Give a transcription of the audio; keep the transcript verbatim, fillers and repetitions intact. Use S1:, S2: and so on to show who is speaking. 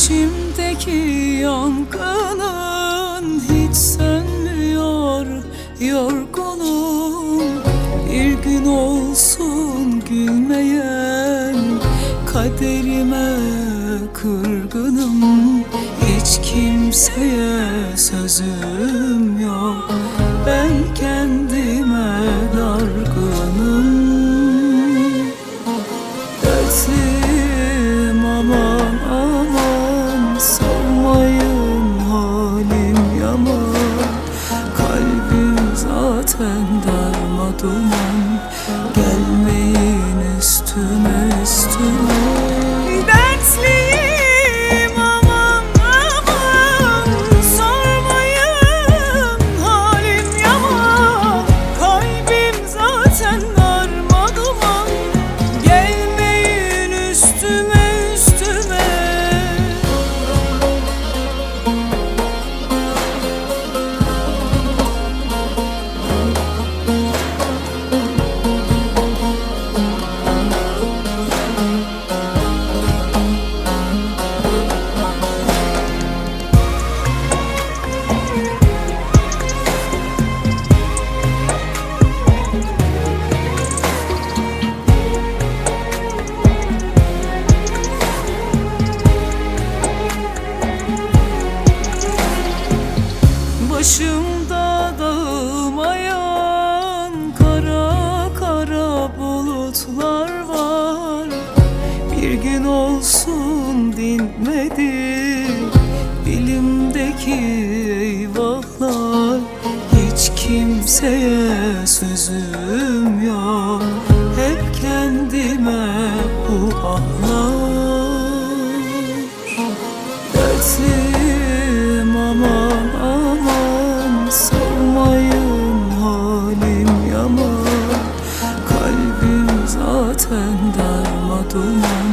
S1: İçimdeki yangının hiç sönmüyor, yorgunum. Bir gün olsun gülmeyen kaderime kırgınım. Hiç kimseye sözüm yok, ben kendime dargınım. Dersim aman aman, sormayın halim yaman. Kalbim zaten darmaduman, gelmeyin üstüme üstüme. Dertliyim aman aman, sormayın halim yaman. Kalbim zaten darmaduman, gelmeyin üstüme üstüme. Başımda dağılmayan kara kara bulutlar var. Bir gün olsun dinmedi dilimdeki eyvahlar. Hiç kimseye sözüm yok, hep kendime bu ahlar. Dersim aman aman, sormayın halim yaman. Kalbim zaten darmaduman,